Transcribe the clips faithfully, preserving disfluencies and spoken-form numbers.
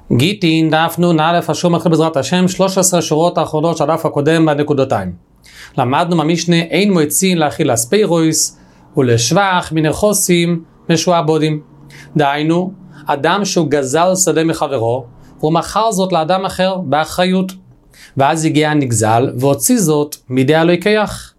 גיטין דף נון א' השור מתחיל בעזרת השם שלוש עשרה שורות האחרונות של הדף הקודם בנקודותיים. למדנו מהמשנה אין מועצין להאכיל אספירויס ולשבח מנכוסים משועבודים. דהיינו, אדם שהוא גזל שדה מחברו והוא מכר זאת לאדם אחר באחריות, ואז הגיע הנגזל והוציא זאת מידי הלוקח,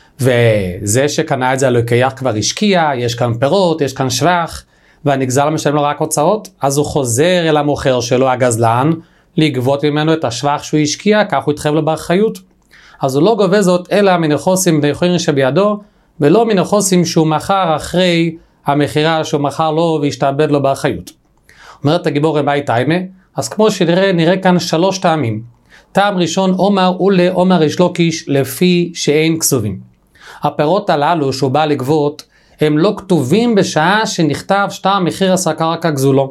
וזה שקנה את זה הלוקח כבר השקיע, יש כאן פירות, יש כאן שבח, והנגזל משלם לו רק הוצאות, אז הוא חוזר אל המוכר שלו, הגזלן, לגבות ממנו את השבח שהוא השקיע, כך הוא יתחייב לו באחריות. אז הוא לא גובה זאת אלא מנכוסים בני חוירין שבידו, ולא מנכוסים שהוא מכר אחרי המחירה שהוא מכר לו והשתעבד לו באחריות. אומרת הגיבור רבי טיימה, אז כמו שנראה, נראה כאן שלוש טעמים. טעם ראשון, אומר אולה אומר יש לוקיש לפי שאין כסובים. הפירות הללו שהוא בא לגבות, הם לא כתובים בשעה שנכתב שטר מחיר עשה קרקע גזולו.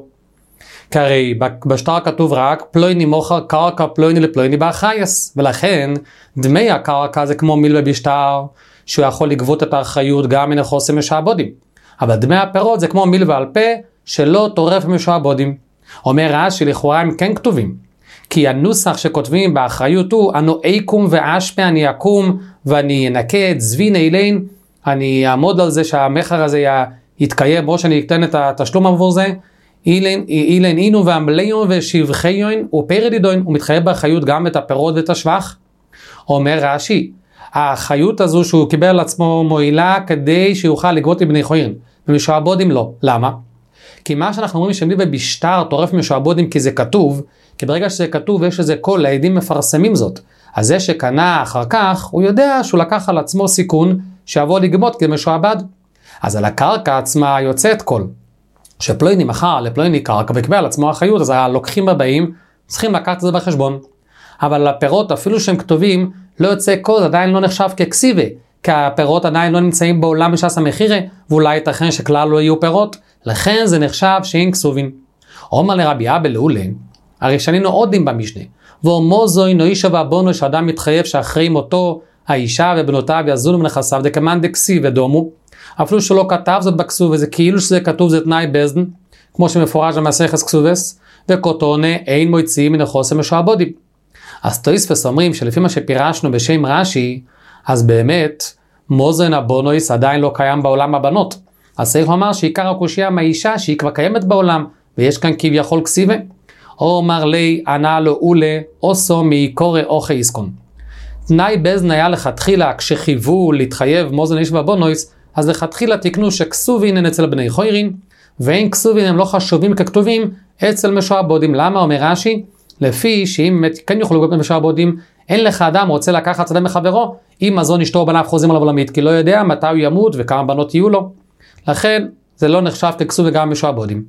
כי הרי בשטר כתוב רק פלויני מוכר קרקע פלויני לפלויני באחייס, ולכן דמי הקרקע זה כמו מילווה בשטר, שהוא יכול לגבות את האחריות גם מנכוסים משועבודים. אבל דמי הפירות זה כמו מילווה על פה שלא טורף משועבודים. אומר רש"י לכאורה הם כן כתובים, כי הנוסח שכותבים באחריות הוא אנו איקום ואשפה אני אקום ואני אנקה את זבין אילין, אני אעמוד על זה שהמחר הזה יתקיים בו שאני אתן את התשלום עבור זה, אילן, אילן אינו ועמליון ושבחיון ופרדידון, הוא מתחייב באחריות גם את הפירות ואת השבח. אומר רש"י, האחריות הזו שהוא קיבל על עצמו מועילה כדי שיוכל לגבות לבני חוירין, ומשועבודים לא. למה? כי מה שאנחנו אומרים שמילווה בשטר טורף משועבודים כי זה כתוב, כי ברגע שזה כתוב יש איזה קול, העדים מפרסמים זאת. אז זה שקנה אחר כך, הוא יודע שהוא לקח על עצמו סיכון שיבוא לגבות כי זה משועבד. אז על הקרקע עצמה יוצאת קול. שפלויני מחר לפלויני קרקע ויקבל על עצמו אחריות, אז הלוקחים הבאים צריכים לקחת את זה בחשבון. אבל הפירות אפילו שהם כתובים, לא יוצא קול, עדיין לא נחשב ככסיבה, כי הפירות עדיין לא נמצאים בעולם בשעת המחירה, ואולי ייתכן שכלל לא יהיו פירות, לכן זה נחשב שאין כסובים. אומר לרבי אבא לאולה, הרי שנינו עודים במשנה, ואומו זוי נוישה והבונו שאדם מתחייב שאחרי מותו, האישה ובנותיו יזונו מנכסיו דקמן דקסי ודומו, אפילו שלא כתב זאת בכסוב, וזה כאילו שזה כתוב זה תנאי בזדן, כמו שמפורש במסכת כסובס, וקוטונה אין מוציאים מנכוסים משועבודים. אז תוספות אומרים שלפי מה שפירשנו בשם רש"י, אז באמת מוזן הבונויס עדיין לא קיים בעולם הבנות. אז צריך לומר שעיקר הקושיה מהאישה שהיא כבר קיימת בעולם, ויש כאן כביכול כסיבה. או אמר לי ענה לו אולה אוסו מעיקורי אוכי איסקון. תנאי בזדן היה לכתחילה כשחיוו להתחייב מוזן איש והבונויס, אז לכתחילה תקנו שכסובין הן אצל בני חוירין, ואין כסובין הם לא חשובים ככתובים אצל משועבודים. למה? אומר רש"י, לפי שאם כן יוכלו לגבות משועבודים, אין לך אדם רוצה לקחת שדה מחברו, אם מזון אשתו או בניו חוזים עליו עולמית, כי לא יודע מתי הוא ימות וכמה בנות יהיו לו. לכן זה לא נחשב ככסוב וגם משועבודים.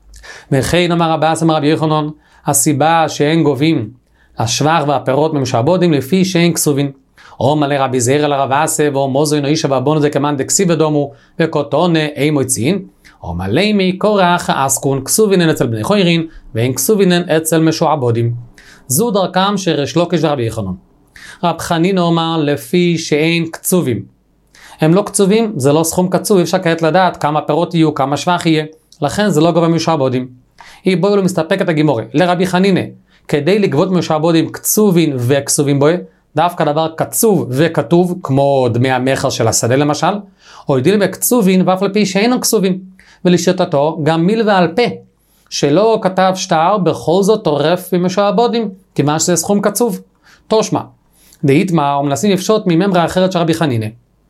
וכן אמר רבי אסי אמר רבי יוחנן, הסיבה שאין גובים השבח והפירות ממשועבודים לפי שאין כסובים. או מלא רבי זעיר על הרב אסי ואו מוזוי נוישה והבונו זה כמן דקסי ודומו וקוטונה אין מוציאים. או מלא מקורח אסקון כסובינן אצל בני חוירין ואין כסובינן אצל משועבודים. זו דרכם של ריש לוקיש ורבי יוחנן. רב חנינא אומר לפי שאין קצובים. הם לא קצובים, זה לא סכום קצוב, אי אפשר כעת לדעת כמה פירות יהיו, כמה שבח יהיה. לכן זה לא גובה משועבודים. היא בואו לא מסתפקת הגימורה. לרבי חנינא, כדי לגבות משועבודים קצובין וכסובים בוי, דווקא דבר קצוב וכתוב, כמו דמי המחר של השדה למשל, או ידיל בקצובין ואף לפי שאינו קצובים. ולשיטתו גם מילווה על פה, שלא כתב שטר, בכל זאת טורף במשועבודים, כיוון שזה סכום קצוב. תושמע, דאיתמר, ומנסים לפשוט מממרה אחרת של רבי חנינא.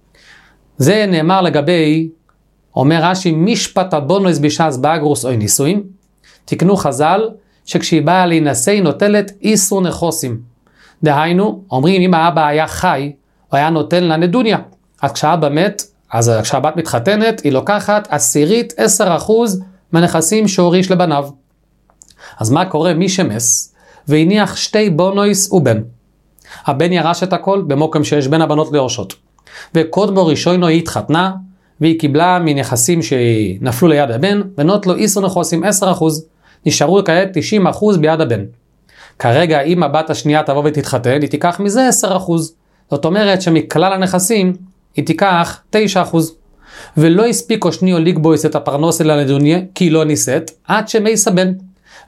זה נאמר לגבי, אומר רש"י, משפט הבונוס בשעס באגרוס או נישואין, תקנו חז"ל, שכשהיא באה להינשא היא נוטלת איסור נכוסים. דהיינו, אומרים אם האבא היה חי, הוא היה נותן לה נדוניה. אז כשהאבא מת, אז כשהבת מתחתנת, היא לוקחת עשירית עשר אחוז מהנכסים שהוריש לבניו. אז מה קורה? מי שמס, והניח שתי בונויס ובן. הבן ירש את הכל במוקם שיש בין הבנות ליורשות. וקודמו ראשונו היא התחתנה, והיא קיבלה מנכסים שנפלו ליד הבן, בנות לו איסור נכוסים עשרה אחוז. נשארו כעת תשעים אחוז ביד הבן. כרגע אם הבת השנייה תבוא ותתחתן, היא תיקח מזה עשרה אחוז. זאת אומרת שמכלל הנכסים, היא תיקח תשעה אחוז. ולא הספיק או שניו לגבויס את הפרנוס אל הנדוניה, כי היא לא נישאת, עד שמייס הבן.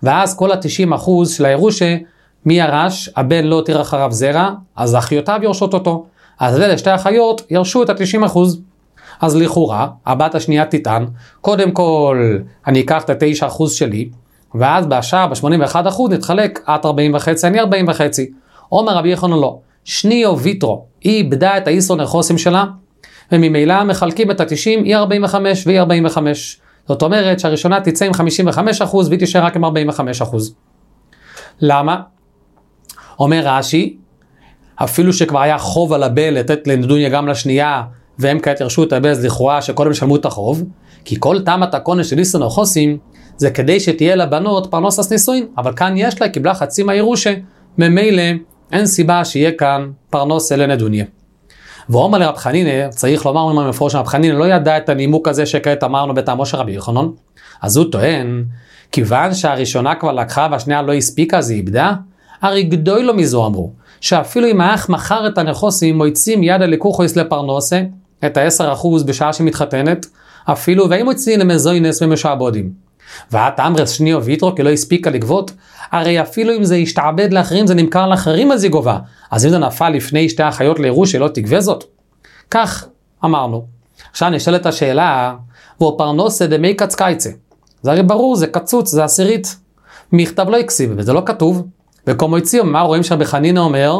ואז כל ה-תשעים אחוז של הירושה, מי ירש? הבן לא הותיר אחריו זרע, אז אחיותיו יורשות אותו. אז אלה שתי אחיות ירשו את ה-תשעים אחוז. אז לכאורה, הבת השנייה תטען, קודם כל אני אקח את ה-תשעה אחוז שלי, ואז בשעה ב-שמונים ואחד אחוז נתחלק, את ארבעים וחצי, אני ארבעים וחצי. אומר רבי יוחנן לא, שניו ויטרו, היא איבדה את האיסור נחוסים שלה, וממילא מחלקים את ה-תשעים, היא ארבעים וחמש והיא ארבעים וחמש. זאת אומרת שהראשונה תצא עם חמישים וחמישה אחוז והיא תשאר רק עם ארבעים וחמישה אחוז. למה? אומר רש"י, אפילו שכבר היה חוב על הבן לתת לנדוניה גם לשנייה, והם כעת ירשו את הבן, לכאורה שקודם שלמו את החוב, כי כל תמת הקונש של איסור נחוסים, זה כדי שתהיה לבנות פרנסס נישואין, אבל כאן יש לה, קיבלה חצי מהירושה, ממילא אין סיבה שיהיה כאן פרנס לנדוניה. ואומר לרב חנינא, צריך לומר ממנו מפורש, רב חנינא לא ידע את הנימוק הזה שכעת אמרנו בטעמו של רבי יוחנן, אז הוא טוען, כיוון שהראשונה כבר לקחה והשנייה לא הספיקה, אז היא איבדה, הרי גדוי לו מזו אמרו, שאפילו אם האח מכר את הנכוסים, מויצים יד הלקוחויס לפרנסה, את ה-עשרה אחוז בשעה שמתחתנת, אפילו ואם מויצים למזוינס ומשעבודים. ואת אמרס שניו ויטרו כי לא הספיקה לגבות, הרי אפילו אם זה ישתעבד לאחרים, זה נמכר לאחרים אז היא גובה. אז אם זה נפל לפני שתי אחיות לירוש, שלא תגבה זאת. כך אמרנו. עכשיו נשאלת השאלה, והוא פרנסה דמי קצקייצה. זה הרי ברור, זה קצוץ, זה עשירית. מכתב לא הקסיב, וזה לא כתוב. וכל מויצים, מה רואים שרבי חנינא אומר?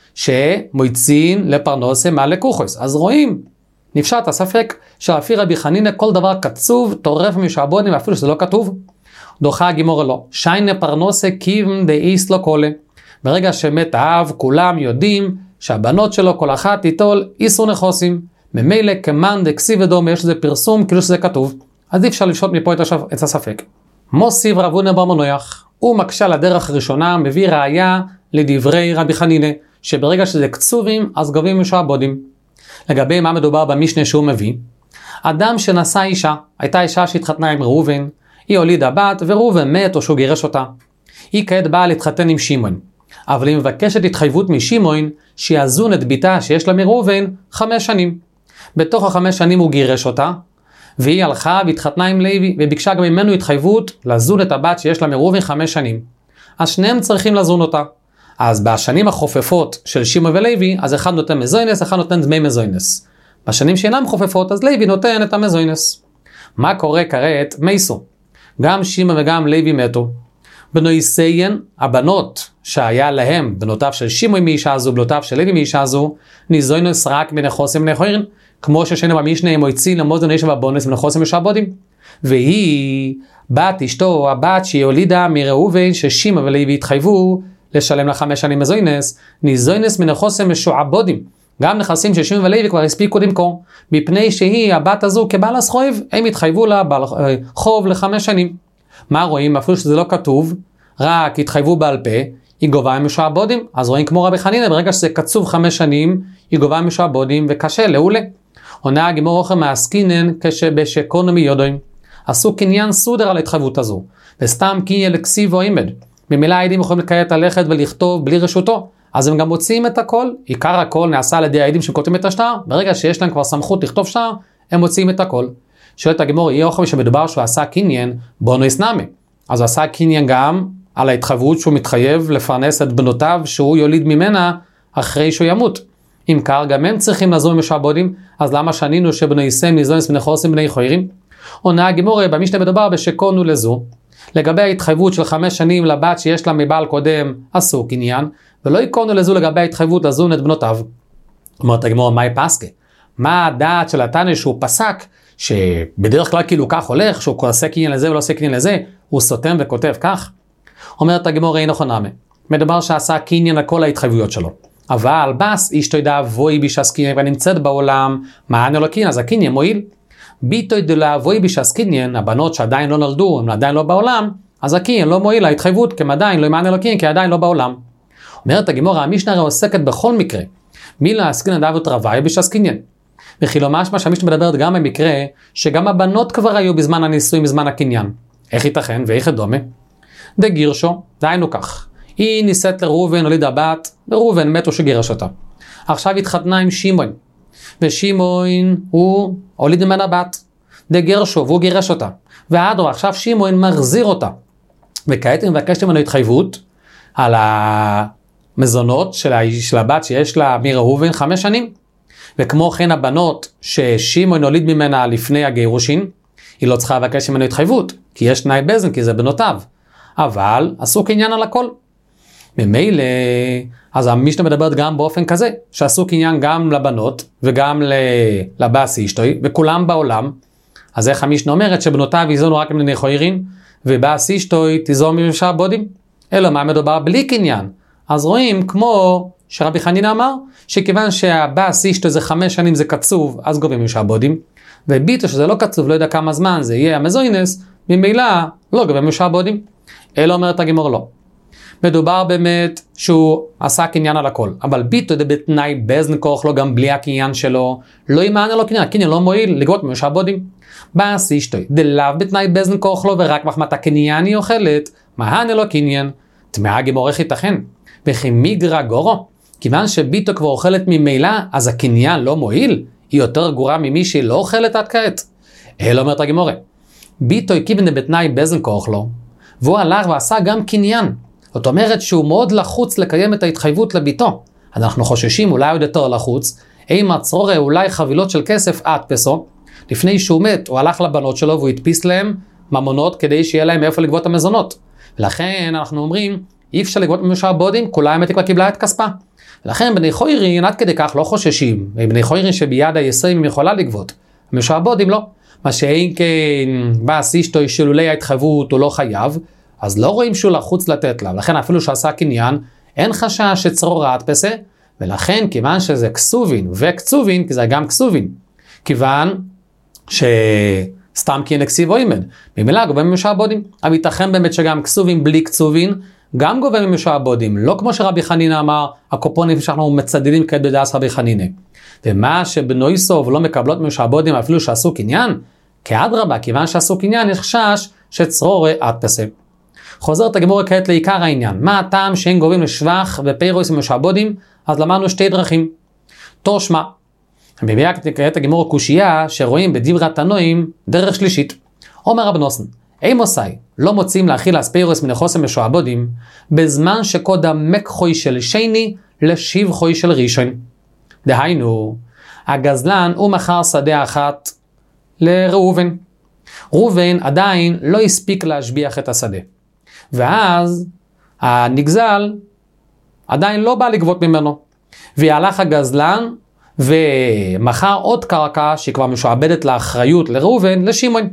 שמויצין לפרנסה מה לקוחוס. אז רואים, נפשט הספק, שלפי רבי חנינא כל דבר קצוב, טורף משעבודים, אפילו שזה לא כתוב. דוחה הגימור לא. שיינה פרנסה קיבן דאיס לא קולה. ברגע שמת האב, כולם יודעים שהבנות שלו כל אחת תיטול איסור נחוסים. ממילא כמן דקסיב ודומה, יש לזה פרסום כאילו שזה כתוב. אז אי אפשר לפשוט מפה את הספק. מוסיב רב הונא בר מנויח, הוא מקשה לדרך הראשונה, מביא ראיה לדברי רבי חנינא, שברגע שזה קצובים, אז גובים משעבודים. לגבי מה מדובר במשנה שהוא מביא, אדם שנשא אישה, הייתה אישה שהתחתנה עם ראובן, היא הולידה בת, וראובן מת או שהוא גירש אותה. היא כעת באה להתחתן עם שמעון, אבל היא מבקשת התחייבות משמעון, שיזון את ביתה שיש לה מראובן חמש שנים. בתוך החמש שנים הוא גירש אותה, והיא הלכה והתחתנה עם לוי, וביקשה גם ממנו התחייבות לזון את הבת שיש לה מראובן חמש שנים. אז שניהם צריכים לזון אותה. אז בשנים החופפות של שמעון ולוי, אז אחד נותן מזוינס, אחד נותן דמי מזוינס. בשנים שאינם חופפות, אז לוי נותן את המזוינס. מה קורה כעת? מייסו. גם שמעון וגם לוי מתו. בנויסיין, הבנות שהיה להם, בנותיו של שמעון מאישה זו, בנותיו של לוי מאישה זו, ניזוינס רק מנחוסים ונכוירין, כמו ששנה במשנה הם הוציא למוזן איש ובונס מנחוסים ושעבודים. והיא, בת אשתו, הבת שהיא הולידה מראובן, ששמעון ולוי התחייבו, לשלם לה חמש שנים מזוינס, ניזוינס מנחוסם משועבודים. גם נכסים של שמעון ולוי כבר הספיקו למכור, מפני שהיא, הבת הזו, כבעל הסחוב, הם התחייבו לה חוב לחמש שנים. מה רואים? אפילו שזה לא כתוב, רק התחייבו בעל פה, היא גובה משועבודים. אז רואים כמו רבי חנינא, ברגע שזה קצוב חמש שנים, היא גובה משועבודים וקשה, לעולה. עונה הגימור אוכל מעסקינן כשבשקונו מיודוים. עשו קניין סודר על ההתחייבות הזו, וסתם קניין לקסיב או עימד. ממילא העדים יכולים לקייט ללכת ולכתוב בלי רשותו, אז הם גם מוציאים את הכל, עיקר הכל נעשה על ידי העדים שכותבים את השטר, ברגע שיש להם כבר סמכות לכתוב שטר, הם מוציאים את הכל. שואלת הגמור, יהיה אוכל שמדובר שהוא עשה קניין, בונו יסנמי. אז הוא עשה קניין גם על ההתחייבות שהוא מתחייב לפרנס את בנותיו, שהוא יוליד ממנה אחרי שהוא ימות. אם כך, גם הם צריכים לזון משעבודים, אז למה שנינו שבנו יסם ניזונס ונכוסים בני חוירים? עונה הגמור, במשנה מדובר בשקונו לזו, לגבי ההתחייבות של חמש שנים לבת שיש לה מבעל קודם, עשו קניין, ולא יקונו לזו לגבי ההתחייבות לזון את בנותיו. אומרת הגמור, מהי פסקה? מה הדעת של התנא שהוא פסק, שבדרך כלל כאילו כך הולך, שהוא עושה קניין לזה ולא עושה קניין לזה, הוא סותם וכותב כך? אומרת הגמור, אין נכון נמי. מדובר שעשה קניין לכל ההתחייבויות שלו. אבל בס איש תוידע אבוי בישס קניין ונמצאת בעולם, מה אני לא קניין? אז הקניין מועיל. ביטוי דלה אבוי בישס קניין, הבנות שעדיין לא נולדו, הם עדיין לא בעולם, אז הקניין לא מועיל להתחייבות, כי הם עדיין לא ימען אלוקים, כי עדיין לא בעולם. אומרת הגמור, המשנה הרי עוסקת בכל מקרה. מי להסקין דאבות רבי בישס קניין. וכי לא משמע שהמשנה מדברת גם במקרה, שגם הבנות כבר היו בזמן הנישואים, בזמן הקניין. איך ייתכן ואיך דומה? דגירשו, דהיינו כך. היא נישאת לראובן, הולידה בת, וראובן מת או שגירש אותה. עכשיו התחתנה עם שמעון, ושמעון הוא הוליד ממנה בת, דגרשו, והוא גירש אותה. ועדו, עכשיו שמעון מחזיר אותה. וכעת היא מבקשת ממנו התחייבות על המזונות של, של הבת שיש לה מראובן חמש שנים. וכמו כן הבנות ששימון הוליד ממנה לפני הגירושין, היא לא צריכה לבקש ממנו התחייבות, כי יש תנאי בזן, כי זה בנותיו. אבל עשו קניין על הכל. ממילא, אז המשנה מדברת גם באופן כזה, שעשו קניין גם לבנות וגם לבאס אשתוי, וכולם בעולם. אז איך המשנה אומרת שבנותיו יזונו רק מבני חוירין, ובאס אשתוי תיזום משעבודים? אלא מה מדובר בלי קניין. אז רואים כמו שרבי חנינא אמר, שכיוון שהבאס אשתוי זה חמש שנים זה קצוב, אז גובים משעבודים, וביטו שזה לא קצוב, לא יודע כמה זמן זה יהיה המזוינס, ממילא לא גובים משעבודים. אלא אומרת הגמרא לא. מדובר באמת שהוא עשה קניין על הכל, אבל ביטו זה בתנאי בזן כוח לו גם בלי הקניין שלו, לא ימענה לו קניין, הקניין לא מועיל לגבות משעבודים. באס אשתוי דלאו בתנאי בזן כוח לו ורק מחמת הקניין היא אוכלת, מהנה לו קניין. תמאה הגמרא איך ייתכן? וכי מיגרא גורו, כיוון שביטו כבר אוכלת ממילא, אז הקניין לא מועיל, היא יותר גרוע ממי שהיא לא אוכלת עד כעת. אלא אומרת הגמרא, ביטו כיוון בתנאי בזן כוח לו, והוא הלך ועשה גם קניין. זאת אומרת שהוא מאוד לחוץ לקיים את ההתחייבות לביתו. אנחנו חוששים אולי עוד יותר לחוץ, אם הצרורה אולי חבילות של כסף עד פסו, לפני שהוא מת הוא הלך לבנות שלו והוא הדפיס להם ממונות כדי שיהיה להם מאיפה לגבות המזונות. ולכן אנחנו אומרים, אי אפשר לגבות משעבודים, כולה האמת כבר קיבלה את כספה. ולכן בני חוירין עד כדי כך לא חוששים, בני חוירין שביד היסרים יכולה לגבות, משעבודים לא. מה שאין כן באס אשתוי שלולי ההתחייבות הוא לא חייב, אז לא רואים שהוא לחוץ לתת לה, לכן אפילו שעשה קניין, אין חשש שצרורה הדפסה, ולכן כיוון שזה כסובין וקצובין, כי זה גם כסובין, כיוון שסתם כי נקסיב או אימד, ממילא גובה ממשעבודים, אבל ייתכן באמת שגם כסובין בלי כצובין, גם גובה ממשעבודים, לא כמו שרבי חנינא אמר, הקופונים שאנחנו מצדדים כעת בדעת רבי חנינא, ומה שבנוי סוף לא מקבלות ממשעבודים אפילו שעשו קניין, כאדרבה, כיוון שעשו קניין, יש חשש שצרורה הדפסה. חוזרת הגמרא כעת לעיקר העניין. מה הטעם שאין גובים לשבח ופיירוס ומשעבודים? אז למדנו שתי דרכים. תושמע. מביאה כעת הגמרא קושייה שרואים בדברי תנועים דרך שלישית. אומר רב נוסן, אי מוסאי, לא מוצאים להכיל אספיירוס מנחוסם משועבודים, בזמן שקודם מקחוי של שני לשבחוי של ראשון. דהיינו, הגזלן הוא מכר שדה אחת לראובן. ראובן עדיין לא הספיק להשביח את השדה. ואז הנגזל עדיין לא בא לגבות ממנו. והלך הגזלן ומכר עוד קרקע שכבר משועבדת לאחריות לראובן לשמעון.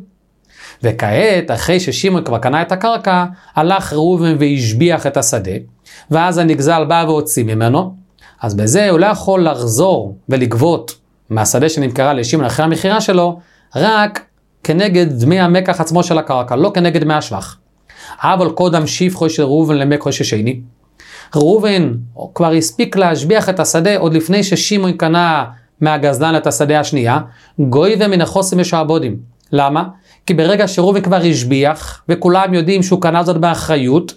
וכעת אחרי ששמעון כבר קנה את הקרקע, הלך ראובן והשביח את השדה. ואז הנגזל בא והוציא ממנו. אז בזה הוא לא יכול לחזור ולגבות מהשדה שנמכרה לשמעון אחרי המכירה שלו, רק כנגד דמי המקח עצמו של הקרקע, לא כנגד דמי השבח. אבל קודם שבחו של ראובן למקחו ששני. ראובן כבר הספיק להשביח את השדה עוד לפני ששמעון קנה מהגזלן את השדה השנייה, גוי ומנחוסם משעבודים. למה? כי ברגע שראובן כבר השביח, וכולם יודעים שהוא קנה זאת באחריות,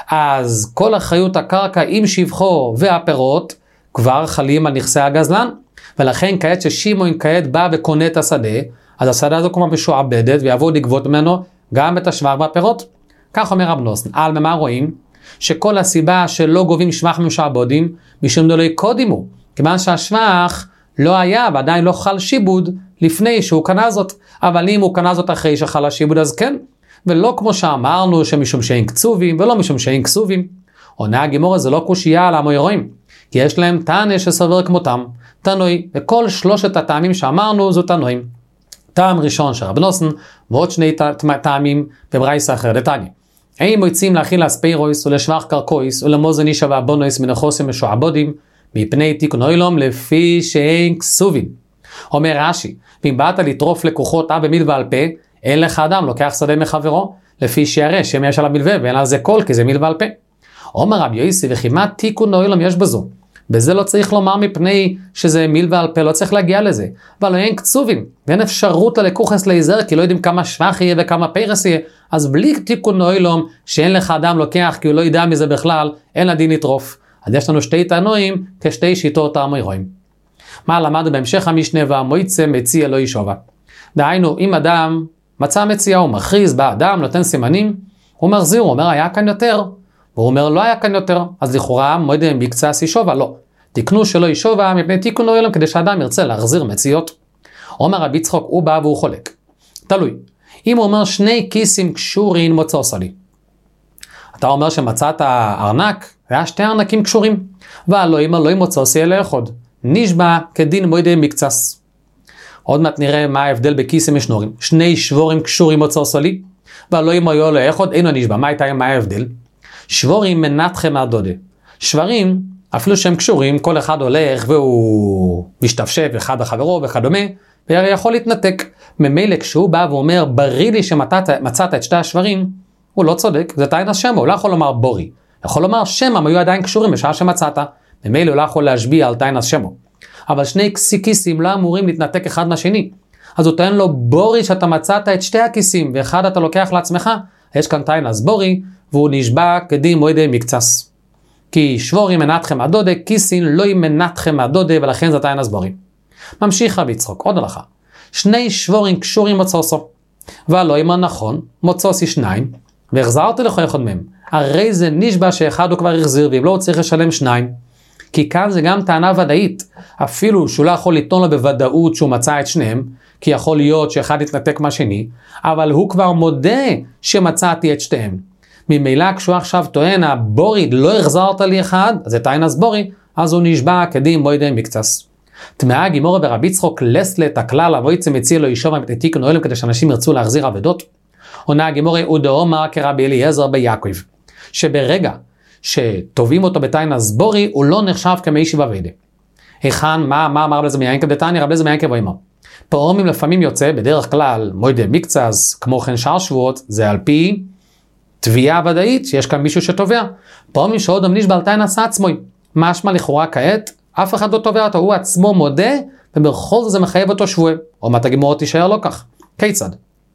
אז כל אחריות הקרקע עם שבחו והפירות כבר חלים על נכסי הגזלן, ולכן כעת ששמעון כעת בא וקונה את השדה, אז השדה הזו כבר משועבדת ויבוא לגבות ממנו גם את השבח והפירות. כך אומר רב נוסן, על מה רואים? שכל הסיבה שלא גובים שבח משעבודים, משום דלוי קודימו, כיוון שהשבח לא היה ועדיין לא חל שיבוד לפני שהוא קנה זאת, אבל אם הוא קנה זאת אחרי שחל השיבוד אז כן, ולא כמו שאמרנו שמשום שאין קצובים ולא משום שאין כסובים. עונה הגמרא זה לא קושייה על המוירואים, כי יש להם תנא שסובר כמותם, תנוי, וכל שלושת הטעמים שאמרנו זו תנויים. טעם ראשון של רב נוסן, ועוד שני טעמים בברייסה אחר דתניא. אין מוצאים להכיל אספיירוס ולשבח קרקויס ולמוזן אישה והבונויס מנחוסם משועבודים, מפני תיקון אוילום לפי שאין כסובים. אומר רש"י, ואם באת לטרוף לקוחות אב במיל ועל פה, אין לך אדם לוקח שדה מחברו, לפי שיראה שם יש עליו מלווה ואין על זה קול כי זה מיל ועל פה. אומר רב יוסי, וכמעט תיקון אוילום יש בזו. בזה לא צריך לומר מפני שזה מיל ועל פה, לא צריך להגיע לזה. אבל אין קצובים, ואין אפשרות ללקוחס להיזר, כי לא יודעים כמה שבח יהיה וכמה פרס יהיה, אז בלי תיקון אוילום, שאין לך אדם לוקח, כי הוא לא ידע מזה בכלל, אין לדין לטרוף. אז יש לנו שתי תנועים, כשתי שיטות האמוירואים. מה למדנו בהמשך המשנה, והמויצה מציע לא ישובה. דהיינו, אם אדם מצא מציאה, הוא מכריז, בא אדם, נותן סימנים, הוא מחזיר, הוא אומר היה כאן יותר, והוא אומר לא היה כאן יותר, אז לכאורה מועד מקצס ישובה, לא. תקנו שלא ישובה מפני תיקון עולם, כדי שאדם ירצה להחזיר מציאות. אומר רבי יצחוק, הוא בא והוא חולק. תלוי. אם הוא אומר שני כיסים קשורים מוצא לי. אתה אומר שמצאת הארנק, היה שתי ארנקים קשורים. והלא אם אלוהים מוצא עשי אלא אחד. נשבע כדין מועד מקצס. עוד מעט נראה מה ההבדל בכיסים ושנורים. שני שבורים קשורים מוצא לי. והלא אם היו אלוהי אחד, אינו נשבע. מה הייתה, מה ההבדל? שבורים מנתכם הדודה. שברים, אפילו שהם קשורים, כל אחד הולך והוא משתפשף אחד בחברו וכדומה, והרי יכול להתנתק. ממילא כשהוא בא ואומר, בריא לי שמצאת את שתי השברים, הוא לא צודק, זה תיינס שמה, הוא לא יכול לומר בורי. יכול לומר שמה, הם היו עדיין קשורים בשעה שמצאת. ממילא הוא לא יכול להשביע על תיינס שמה. אבל שני כיסים לא אמורים להתנתק אחד מהשני. אז הוא טוען לו, בורי שאתה מצאת את שתי הכיסים, ואחד אתה לוקח לעצמך, יש כאן תיינס בורי, והוא נשבע כדין מועד מקצס. כי שבורים מנתכם הדודה, כיסין לא ימנתכם הדודה, ולכן זה תיינס בורי. ממשיך רבי יצחוק, עוד הלכה. שני שבורים קשורים מוצאסו. והלא אם הנכון, מוצאסי שניים, והחזרתי לך אחד מהם. הרי זה נשבע שאחד הוא כבר החזיר, ואם לא הוא צריך לשלם שניים. כי כאן זה גם טענה ודאית. אפילו שהוא לא יכול לטעון לו בוודאות שהוא מצא את שניהם, כי יכול להיות שאחד יתנתק מהשני, אבל הוא כבר מודה שמצאתי את שתיהם. ממילא כשהוא עכשיו טוען, הבורי לא החזרת לי אחד, אז זה תיינס בורי, אז הוא נשבע כדין מועד מקצס. תמאה גימורה ברבי יצחוק לסלה את הכלל, אבויצה מציע לו ישוב את תיקון עולם כדי שאנשים ירצו להחזיר אבדות. עונה גימורה ודאמר כרבי אליעזר ביעקב, שברגע שטובים אותו בתיינס בורי, הוא לא נחשב כמיישיב אבדה. היכן, מה, מה אמר רבי אליעזר מיעקב דתני? רבי אליעזר מיעקב ואמר, פעמים לפעמים יוצא בדרך כלל מועד מקצס, כמו כן שאר שבועות, זה על פי תביעה ודאית, שיש כאן מישהו שתובע. פעמים שעוד אמניש בעל תיינס עצמוי, משמע לכאורה כעת, אף אחד לא תובע אותו, הוא עצמו מודה, ובכל זאת זה מחייב אותו שבועה. או מה תגימור תישאר לא כך. כיצד?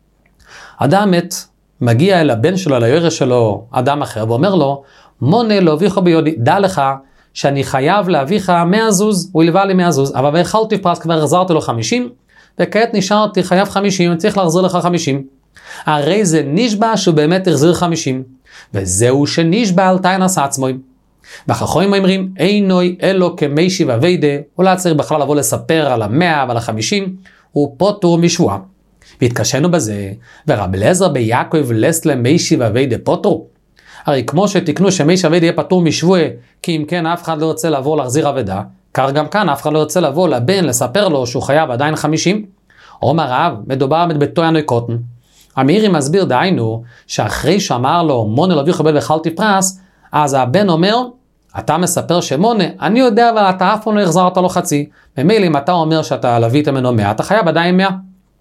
אדם מת, מגיע אל הבן שלו, אל היורש שלו, אדם אחר, ואומר לו, מונה לא אביך ביודי, דע לך שאני חייב להביך מאה זוז, הוא ילווה לי מאה זוז, אבל והחלתי פרס, כבר החזרתי לו חמישים, וכעת נשארתי חייב חמישים, צריך להחזיר לך חמישים. הרי זה נשבע שהוא באמת החזיר חמישים, וזהו שנשבע על תיינס עצמוי. והחכמים אומרים, אינוי אלו כמיישיב אבדה, אולי צריך בכלל לבוא לספר על המאה ועל החמישים, הוא פוטור משבועה. והתקשנו בזה, ורבי אליעזר ביעקב לסלה מיישיב אבדה פוטור. הרי כמו שתקנו שמיישיב אבדה יהיה פטור משבועה, כי אם כן אף אחד לא רוצה לבוא להחזיר אבדה, כך גם כאן אף אחד לא רוצה לבוא לבן לספר לו שהוא חייב עדיין חמישים. אומר רב, מדובר בתוינוי קוטן. המאירי מסביר דהיינו, שאחרי שאמר לו מונה לא אביך ביודי והחלתי פרס, אז הבן אומר, אתה מספר שמונה, אני יודע אבל אתה אף פעם לא החזרת לו חצי, ממילא אם אתה אומר שאתה לווית ממנו מאה, אתה חייב עדיין מאה.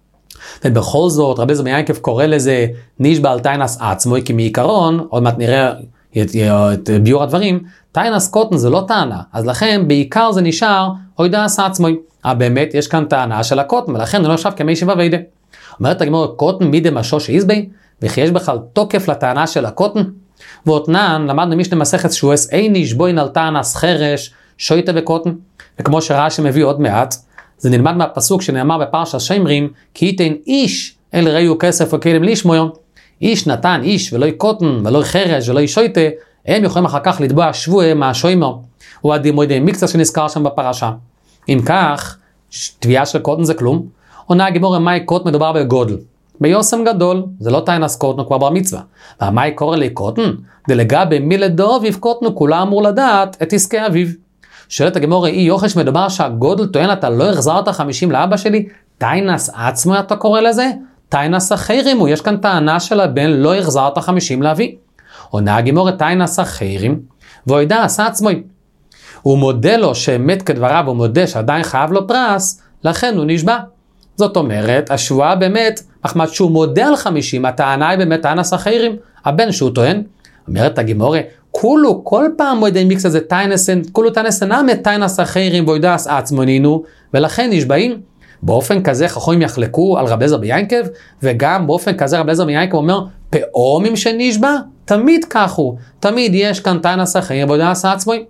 ובכל זאת, רבי אליעזר מיעקב קורא לזה נשבע על תיינס עצמוי, כי מעיקרון, עוד מעט נראה את, את ביור הדברים, תיינס קוטן זה לא טענה, אז לכן בעיקר זה נשאר הוידס עצמוי. אבל באמת יש כאן טענה של הקוטן, ולכן זה לא עכשיו כמיישיב אבדה. אומרת הגמרא, קוטן מידי משו שאיזבי, וכי יש בכלל תוקף לטענה של הקוטן. ואותנן, למדנו משנה מסכת שבועס, אין נשבוין על תענס חרש, שויטה וקוטן. וכמו שרש"י מביא עוד מעט, זה נלמד מהפסוק שנאמר בפרשת שמרים, כי ייתן איש אל רעהו כסף וכלים לשמוע. איש נתן איש ולא קוטן ולא חרש ולא שויטה, הם יכולים אחר כך לתבוע שבוע מהשוימו. הוא הדימוי מקצת שנזכר שם בפרשה. אם כך, תביעה של קוטן זה כלום. עונה הגימורה, מהי קוטן? מדובר בגודל. ביוסם גדול, זה לא תיינס קוטנו כבר בר מצווה. והמאי קורא לי קוטן? דלגבי מילדו אביב קוטנו, כולה אמור לדעת את עסקי אביו. שואלת הגמורה, אי יוחש מדובר שהגודל טוען אתה לא החזרת חמישים לאבא שלי? תיינס עצמו אתה קורא לזה? תיינס אחרים, הוא יש כאן טענה של הבן לא החזרת חמישים לאבי. עונה הגמורה, תיינס אחרים, והוא ידע עשה עצמו. הוא מודה לו שאמת כדבריו, הוא מודה שעדיין חייב לו פרס, לכן הוא נשבע. זאת אומרת, השבועה באמת, מחמד שהוא מודה על חמישים, הטענה היא באמת תיינס אחרים, הבן שהוא טוען, אומרת הגמורה, כולו, כל פעם מועדי מקצת זה תיינסן, כולו תיינסנה מתיינס אחרים בוידס עצמונינו, ולכן נשבעים. באופן כזה חכמים יחלקו על רבי אליעזר ביעקב, וגם באופן כזה רבי אליעזר ביעקב אומר, פעמים שנשבע, תמיד כך הוא, תמיד יש כאן תיינס אחרים בוידס עצמוי.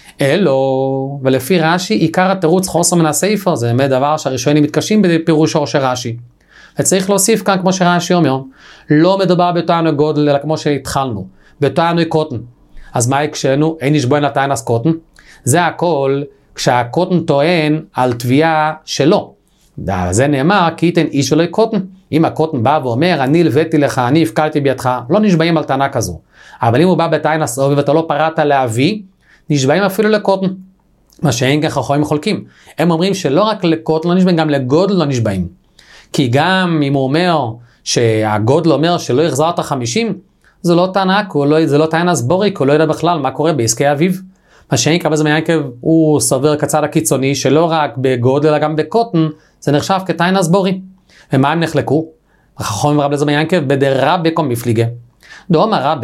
אלו, ולפי רש"י, עיקר התירוץ חוסר מן הספר, זה באמת דבר שהראשונים מתקשים בפירושו של רש"י. וצריך להוסיף כאן, כמו שרש"י אומר, לא מדובר בתענוג גודל, אלא כמו שהתחלנו, בתענוג קוטן. אז מה יקשנו? אין נשבוין לתענס קוטן. זה הכל כשהקוטן טוען על תביעה שלו. זה נאמר, כי ייתן איש ולא קוטן. אם הקוטן בא ואומר, אני לוויתי לך, אני הפקלתי בידך, לא נשבעים על טענה כזו. אבל אם הוא בא בתענס עובי ואתה לא פרעת להביא, נשבעים אפילו לקוטן. מה שאין כך חכמים חולקים. הם אומרים שלא רק לקוטן לא נשבעים, גם לגודל לא נשבעים. כי גם אם הוא אומר שהגודל אומר שלא יחזר את החמישים, זה לא טענה, לא, זה לא טענה סבורי, כי הוא לא יודע בכלל מה קורה בעסקי אביו. מה שאין כך בזמן ינקב, הוא סובר כצד הקיצוני, שלא רק בגודל אלא גם בקוטן, זה נחשב כטענה סבורי. ומה הם נחלקו? החכמים רב לזמן ינקב בדרבה קום מפליגה. דאמר רבה,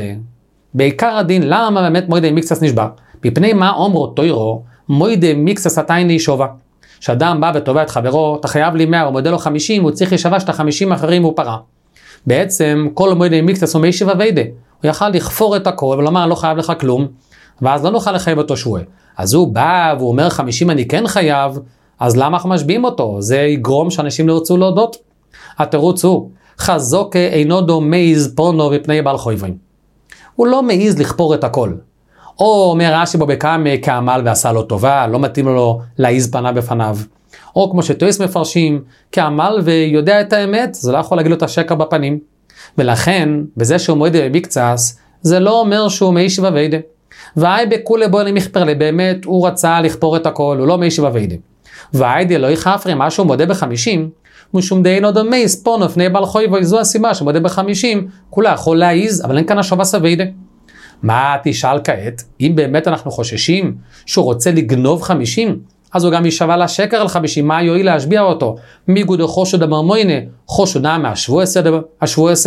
בעיקר הדין, למה באמת מוידי מיקסס נשבע? מפני מה אומרו תוירו, מוידי מיקסס עתיים להישובה. שאדם בא ותובע את חברו, אתה חייב לי מאה, הוא מודה לו חמישים, הוא צריך להישבע שאת החמישים האחרים הוא פרה. בעצם כל מוידי מיקסס הוא מיישב אביידה. הוא יכל לכפור את הכל ולומר לא חייב לך כלום, ואז לא נוכל לחייב אותו שועה. אז הוא בא והוא אומר חמישים אני כן חייב, אז למה אנחנו משביעים אותו? זה יגרום שאנשים לא ירצו להודות. התירוץ הוא, חזוק אינו דומייז פונו ופני בעל חויבים. הוא לא מעיז לכפור את הכל. או אומר רש"י בו בקם כעמל ועשה לו טובה, לא מתאים לו להעיז פניו בפניו. או כמו שטועס מפרשים, כעמל ויודע את האמת, זה לא יכול להגיד לו את השקר בפנים. ולכן, בזה שהוא מועד במקצס, זה לא אומר שהוא מיישב אביידה. והי בכולי בו למכפר לי, באמת הוא רצה לכפור את הכל, הוא לא מיישב אביידה. והי די לא יחפרי, מה שהוא מודה בחמישים, משום דיינו דומי ספונו פני בעל חויבוי, זו הסיבה שמודה בחמישים, כולה יכול להעיז, אבל אין כאן השווה סביידה. מה תשאל כעת? אם באמת אנחנו חוששים שהוא רוצה לגנוב חמישים, אז הוא גם ישווה לשקר על חמישים, מה יועיל להשביע אותו? מיגודו חושו דמר מוינה, חושו נעמה השבוע עשה.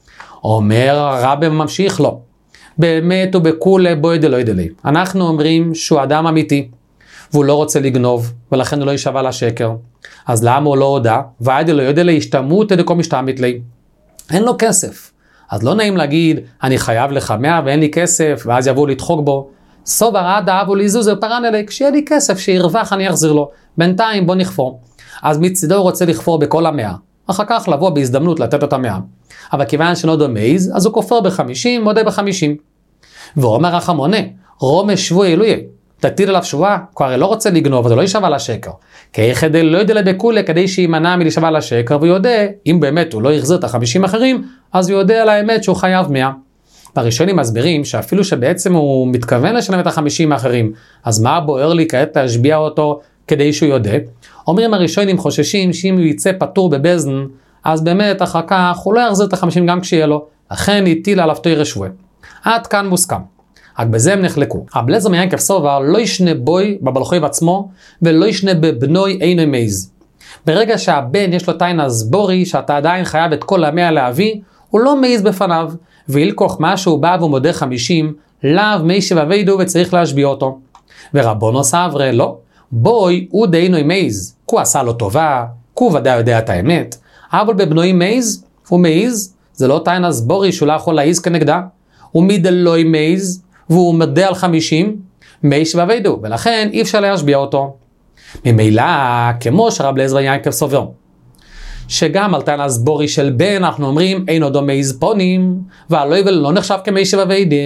אומר הרב ממשיך לו, באמת ובכולי בוי דלוי דלי. אנחנו אומרים שהוא אדם אמיתי, והוא לא רוצה לגנוב, ולכן הוא לא ישווה לשקר. אז למה הוא לא הודע? ועד לא יודע להשתמות דקו משתמית לי. אין לו כסף. אז לא נעים להגיד, אני חייב לך מאה ואין לי כסף, ואז יבואו לדחוק בו. סובר עד אבו ליזוז ופרן אלי, כשיהיה לי כסף שירווח אני אחזיר לו. בינתיים בוא נכפור. אז מצדו הוא רוצה לכפור בכל המאה. אחר כך לבוא בהזדמנות לתת את המאה. אבל כיוון שלא דומייז, אז הוא כופר בחמישים, מודה בחמישים. ואומר רחמונה, רומש שבוע אלוהי. תטיל עליו שבועה, הוא הרי לא רוצה לגנוב, אז הוא לא ישווה לשקר. כי כדי לא יודע לבקולה, כדי שימנע מלשווה לשקר, והוא יודע, אם באמת הוא לא יחזיר את החמישים אחרים, אז הוא יודע על האמת שהוא חייב מאה. והראשונים מסבירים שאפילו שבעצם הוא מתכוון לשלם את החמישים האחרים, אז מה בוער לי כעת להשביע אותו כדי שהוא יודע? אומרים הראשונים חוששים שאם הוא יצא פטור בבזן, אז באמת אחר כך הוא לא יחזיר את החמישים גם כשיהיה לו, לכן הטיל עליו תוירה שבועה. עד כאן מוסכם. רק בזה הם נחלקו. רב אליעזר מיינקב סובר לא ישנה בוי בבעל חויב עצמו, ולא ישנה בבנוי אינו מייז. ברגע שהבן יש לו טענה סבורי, שאתה עדיין חייב את כל המאה להביא, הוא לא מייז בפניו, וילקוח מה שהוא בא ומודה חמישים, לאו מיישב אביידו וצריך להשביע אותו. ורבונו סברה לא, בוי הוא דאינו מייז, הוא עשה לו טובה, הוא ודאי יודע את האמת, אבל בבנוי מייז, הוא מייז, זה לא טענה סבורי שהוא לא יכול להעיז כנגדה, הוא מדלוי מייז, והוא מודה על חמישים, מיישב אביידו, ולכן אי אפשר להשביע אותו. ממילא, כמו שרב אליעזר מיינקב סובר, שגם על טענה סבורי של בן, אנחנו אומרים, אינו דומייז פונים, והלוי ולא נחשב כמיישב אביידה,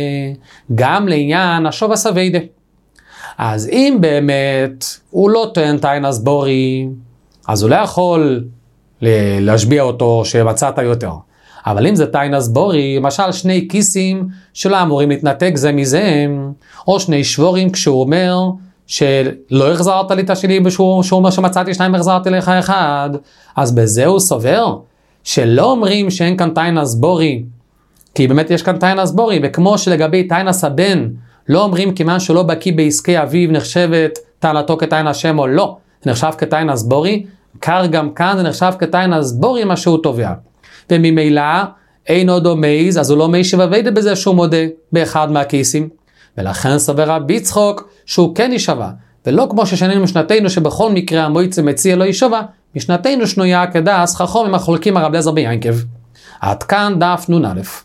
גם לעניין השוב הסביידה. אז אם באמת הוא לא טוען טענה סבורי, אז הוא לא יכול להשביע אותו שמצאת יותר. אבל אם זה טענה סבורי, למשל שני כיסים שלא אמורים להתנתק זה מזה, או שני שבורים כשהוא אומר שלא החזרת לי את השני, שהוא אומר שמצאתי שניים החזרתי לך אחד, אז בזה הוא סובר שלא אומרים שאין כאן טענה סבורי, כי באמת יש כאן טענה סבורי, וכמו שלגבי טענה סבן, לא אומרים כיוון שלא בקיא בעסקי אביו נחשבת טענתו כטענה שם או לא, זה נחשב כטענה סבורי, כך גם כאן זה נחשב כטענה סבורי מה שהוא תובע. וממילא אינו דומייז, אז הוא לא מיישב אביידה בזה שהוא מודה באחד מהכיסים. ולכן סבר רבי יצחוק שהוא כן ישווה, ולא כמו ששנינו משנתנו שבכל מקרה המועצה מציע לא ישווה, משנתנו שנויה כדס חכמים החולקים הרב אליעזר מיינקב. עד כאן דף נ"א.